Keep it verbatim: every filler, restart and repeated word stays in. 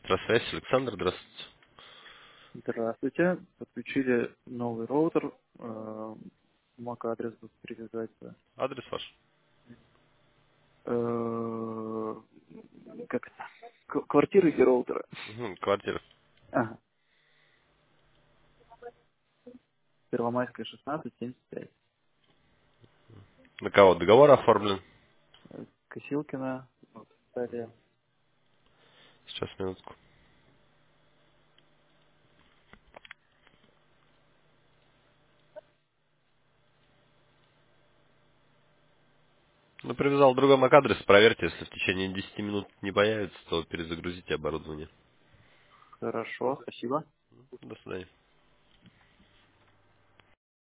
Электросвязь, Александр, здравствуйте. Здравствуйте. Подключили новый роутер. Э, MAC-адрес будет привязаться. Адрес ваш? Э, Как это? К- Квартиры или роутера? Угу, квартира. Ага. Первомайская, шестнадцать, семьдесят пять. На кого договор оформлен? Э, Косилкина. Вот, далее. Сейчас, минутку. Ну, привязал другой MAC-адрес, проверьте, если в течение десяти минут не появится, то перезагрузите оборудование. Хорошо, спасибо. До свидания.